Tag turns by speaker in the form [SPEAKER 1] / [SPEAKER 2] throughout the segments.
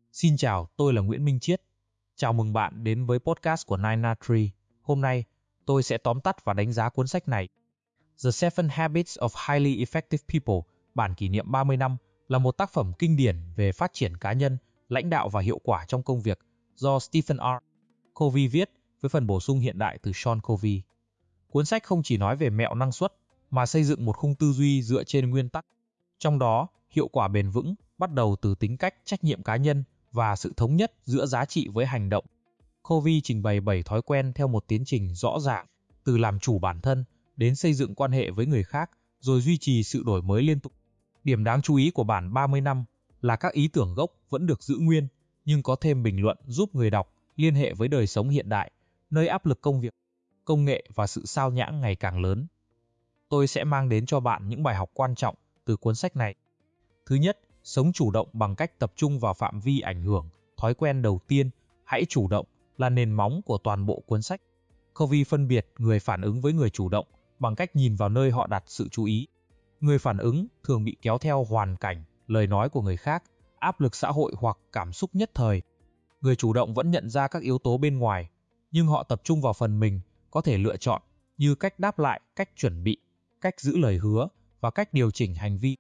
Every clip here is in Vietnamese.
[SPEAKER 1] Xin chào, tôi là Nguyễn Minh Chiết. Chào mừng bạn đến với podcast của Nine Nine Tree. Hôm nay, tôi sẽ tóm tắt và đánh giá cuốn sách này. The Seven Habits of Highly Effective People, bản kỷ niệm 30 năm, là một tác phẩm kinh điển về phát triển cá nhân, lãnh đạo và hiệu quả trong công việc do Stephen R. Covey viết với phần bổ sung hiện đại từ Sean Covey. Cuốn sách không chỉ nói về mẹo năng suất, mà xây dựng một khung tư duy dựa trên nguyên tắc. Trong đó, hiệu quả bền vững bắt đầu từ tính cách, trách nhiệm cá nhân và sự thống nhất giữa giá trị với hành động. Covey trình bày 7 thói quen theo một tiến trình rõ ràng, từ làm chủ bản thân đến xây dựng quan hệ với người khác, rồi duy trì sự đổi mới liên tục. Điểm đáng chú ý của bản 30 năm là các ý tưởng gốc vẫn được giữ nguyên, nhưng có thêm bình luận giúp người đọc liên hệ với đời sống hiện đại, nơi áp lực công việc, công nghệ và sự sao nhãng ngày càng lớn. Tôi sẽ mang đến cho bạn những bài học quan trọng từ cuốn sách này. Thứ nhất, sống chủ động bằng cách tập trung vào phạm vi ảnh hưởng. Thói quen đầu tiên, hãy chủ động, là nền móng của toàn bộ cuốn sách. Covey phân biệt người phản ứng với người chủ động bằng cách nhìn vào nơi họ đặt sự chú ý. Người phản ứng thường bị kéo theo hoàn cảnh, lời nói của người khác, áp lực xã hội hoặc cảm xúc nhất thời. Người chủ động vẫn nhận ra các yếu tố bên ngoài, nhưng họ tập trung vào phần mình có thể lựa chọn, như cách đáp lại, cách chuẩn bị, cách giữ lời hứa và cách điều chỉnh hành vi.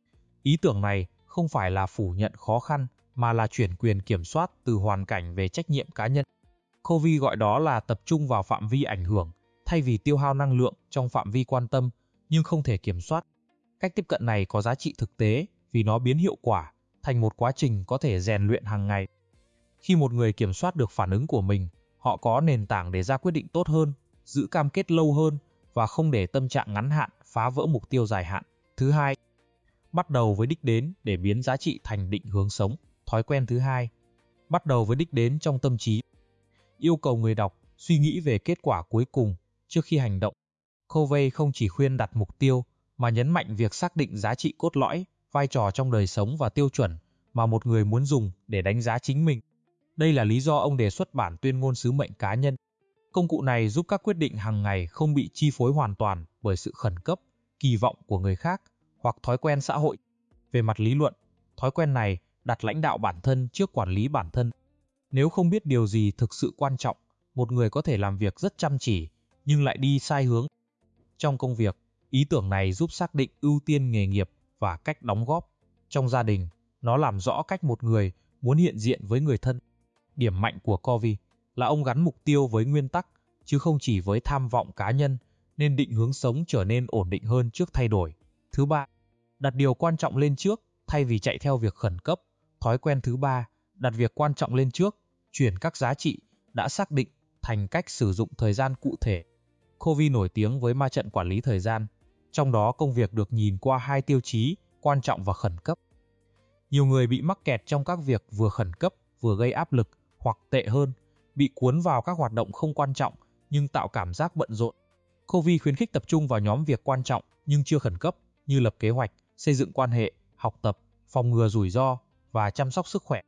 [SPEAKER 1] Ý tưởng này không phải là phủ nhận khó khăn, mà là chuyển quyền kiểm soát từ hoàn cảnh về trách nhiệm cá nhân. Covey gọi đó là tập trung vào phạm vi ảnh hưởng, thay vì tiêu hao năng lượng trong phạm vi quan tâm, nhưng không thể kiểm soát. Cách tiếp cận này có giá trị thực tế vì nó biến hiệu quả thành một quá trình có thể rèn luyện hàng ngày. Khi một người kiểm soát được phản ứng của mình, họ có nền tảng để ra quyết định tốt hơn, giữ cam kết lâu hơn và không để tâm trạng ngắn hạn phá vỡ mục tiêu dài hạn. Thứ hai, bắt đầu với đích đến để biến giá trị thành định hướng sống. Thói quen thứ hai, bắt đầu với đích đến trong tâm trí. Yêu cầu người đọc suy nghĩ về kết quả cuối cùng trước khi hành động. Covey không chỉ khuyên đặt mục tiêu, mà nhấn mạnh việc xác định giá trị cốt lõi, vai trò trong đời sống và tiêu chuẩn mà một người muốn dùng để đánh giá chính mình. Đây là lý do ông đề xuất bản tuyên ngôn sứ mệnh cá nhân. Công cụ này giúp các quyết định hàng ngày không bị chi phối hoàn toàn bởi sự khẩn cấp, kỳ vọng của người khác hoặc thói quen xã hội. Về mặt lý luận, thói quen này đặt lãnh đạo bản thân trước quản lý bản thân. Nếu không biết điều gì thực sự quan trọng, một người có thể làm việc rất chăm chỉ nhưng lại đi sai hướng. Trong công việc, ý tưởng này giúp xác định ưu tiên nghề nghiệp và cách đóng góp. Trong gia đình, nó làm rõ cách một người muốn hiện diện với người thân. Điểm mạnh của Covey là ông gắn mục tiêu với nguyên tắc, chứ không chỉ với tham vọng cá nhân, nên định hướng sống trở nên ổn định hơn trước thay đổi. Thứ ba, đặt điều quan trọng lên trước thay vì chạy theo việc khẩn cấp. Thói quen thứ ba, đặt việc quan trọng lên trước, chuyển các giá trị đã xác định thành cách sử dụng thời gian cụ thể. Covey nổi tiếng với ma trận quản lý thời gian, trong đó công việc được nhìn qua hai tiêu chí quan trọng và khẩn cấp. Nhiều người bị mắc kẹt trong các việc vừa khẩn cấp vừa gây áp lực, hoặc tệ hơn, bị cuốn vào các hoạt động không quan trọng nhưng tạo cảm giác bận rộn. Covey khuyến khích tập trung vào nhóm việc quan trọng nhưng chưa khẩn cấp, như lập kế hoạch, xây dựng quan hệ, học tập, phòng ngừa rủi ro và chăm sóc sức khỏe.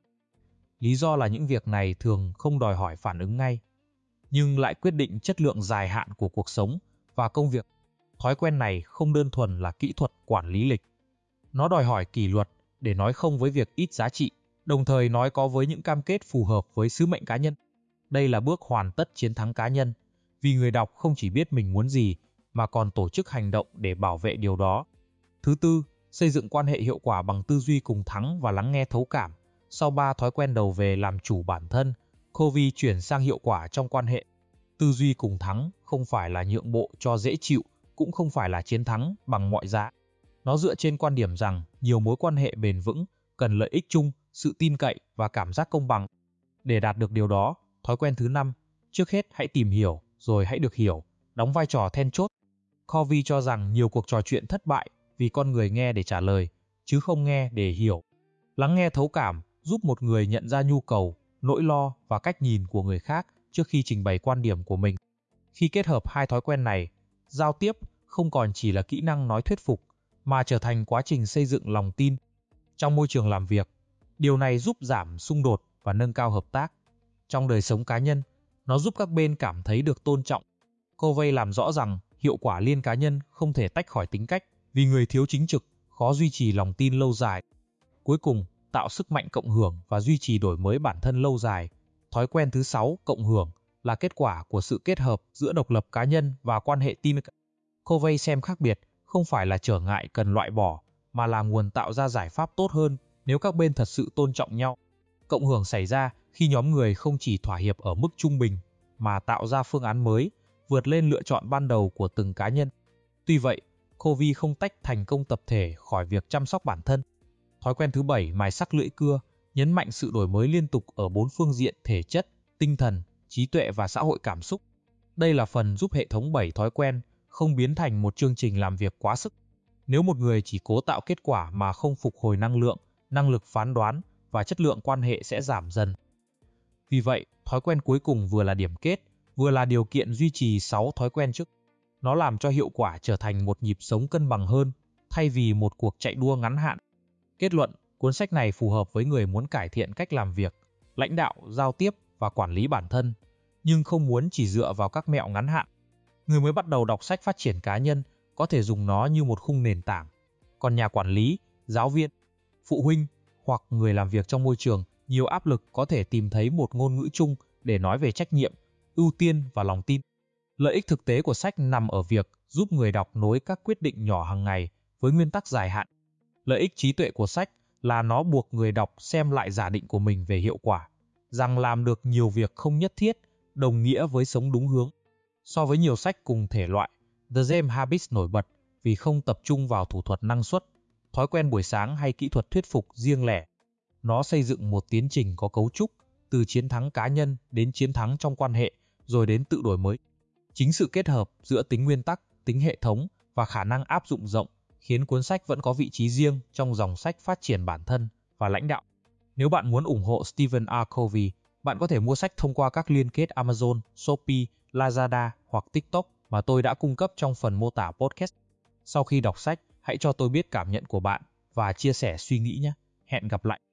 [SPEAKER 1] Lý do là những việc này thường không đòi hỏi phản ứng ngay, nhưng lại quyết định chất lượng dài hạn của cuộc sống và công việc. Thói quen này không đơn thuần là kỹ thuật quản lý lịch. Nó đòi hỏi kỷ luật để nói không với việc ít giá trị, đồng thời nói có với những cam kết phù hợp với sứ mệnh cá nhân. Đây là bước hoàn tất chiến thắng cá nhân, vì người đọc không chỉ biết mình muốn gì, mà còn tổ chức hành động để bảo vệ điều đó. Thứ tư, xây dựng quan hệ hiệu quả bằng tư duy cùng thắng và lắng nghe thấu cảm. Sau 3 thói quen đầu về làm chủ bản thân, Covey chuyển sang hiệu quả trong quan hệ. Tư duy cùng thắng không phải là nhượng bộ cho dễ chịu, cũng không phải là chiến thắng bằng mọi giá. Nó dựa trên quan điểm rằng nhiều mối quan hệ bền vững cần lợi ích chung, sự tin cậy và cảm giác công bằng. Để đạt được điều đó, thói quen thứ 5, trước hết hãy tìm hiểu, rồi hãy được hiểu, đóng vai trò then chốt. Covey cho rằng nhiều cuộc trò chuyện thất bại vì con người nghe để trả lời, chứ không nghe để hiểu. Lắng nghe thấu cảm giúp một người nhận ra nhu cầu, nỗi lo và cách nhìn của người khác trước khi trình bày quan điểm của mình. Khi kết hợp hai thói quen này, giao tiếp không còn chỉ là kỹ năng nói thuyết phục, mà trở thành quá trình xây dựng lòng tin. Trong môi trường làm việc, điều này giúp giảm xung đột và nâng cao hợp tác. Trong đời sống cá nhân, nó giúp các bên cảm thấy được tôn trọng. Covey làm rõ rằng hiệu quả liên cá nhân không thể tách khỏi tính cách, vì người thiếu chính trực khó duy trì lòng tin lâu dài. Cuối cùng, tạo sức mạnh cộng hưởng và duy trì đổi mới bản thân lâu dài. Thói quen thứ 6, cộng hưởng, là kết quả của sự kết hợp giữa độc lập cá nhân và quan hệ team. Covey xem khác biệt không phải là trở ngại cần loại bỏ, mà là nguồn tạo ra giải pháp tốt hơn nếu các bên thật sự tôn trọng nhau. Cộng hưởng xảy ra khi nhóm người không chỉ thỏa hiệp ở mức trung bình, mà tạo ra phương án mới, vượt lên lựa chọn ban đầu của từng cá nhân. Tuy vậy, Covey không tách thành công tập thể khỏi việc chăm sóc bản thân. Thói quen thứ 7, mài sắc lưỡi cưa, nhấn mạnh sự đổi mới liên tục ở 4 phương diện thể chất, tinh thần, trí tuệ và xã hội cảm xúc. Đây là phần giúp hệ thống 7 thói quen không biến thành một chương trình làm việc quá sức. Nếu một người chỉ cố tạo kết quả mà không phục hồi năng lượng, năng lực phán đoán và chất lượng quan hệ sẽ giảm dần. Vì vậy, thói quen cuối cùng vừa là điểm kết, vừa là điều kiện duy trì 6 thói quen trước. Nó làm cho hiệu quả trở thành một nhịp sống cân bằng hơn, thay vì một cuộc chạy đua ngắn hạn. Kết luận, cuốn sách này phù hợp với người muốn cải thiện cách làm việc, lãnh đạo, giao tiếp và quản lý bản thân, nhưng không muốn chỉ dựa vào các mẹo ngắn hạn. Người mới bắt đầu đọc sách phát triển cá nhân có thể dùng nó như một khung nền tảng. Còn nhà quản lý, giáo viên, phụ huynh hoặc người làm việc trong môi trường nhiều áp lực có thể tìm thấy một ngôn ngữ chung để nói về trách nhiệm, ưu tiên và lòng tin. Lợi ích thực tế của sách nằm ở việc giúp người đọc nối các quyết định nhỏ hàng ngày với nguyên tắc dài hạn. Lợi ích trí tuệ của sách là nó buộc người đọc xem lại giả định của mình về hiệu quả, rằng làm được nhiều việc không nhất thiết đồng nghĩa với sống đúng hướng. So với nhiều sách cùng thể loại, The Gem Habits nổi bật vì không tập trung vào thủ thuật năng suất, thói quen buổi sáng hay kỹ thuật thuyết phục riêng lẻ. Nó xây dựng một tiến trình có cấu trúc, từ chiến thắng cá nhân đến chiến thắng trong quan hệ, rồi đến tự đổi mới. Chính sự kết hợp giữa tính nguyên tắc, tính hệ thống và khả năng áp dụng rộng khiến cuốn sách vẫn có vị trí riêng trong dòng sách phát triển bản thân và lãnh đạo. Nếu bạn muốn ủng hộ Stephen R. Covey, bạn có thể mua sách thông qua các liên kết Amazon, Shopee, Lazada hoặc TikTok mà tôi đã cung cấp trong phần mô tả podcast. Sau khi đọc sách, hãy cho tôi biết cảm nhận của bạn và chia sẻ suy nghĩ nhé. Hẹn gặp lại.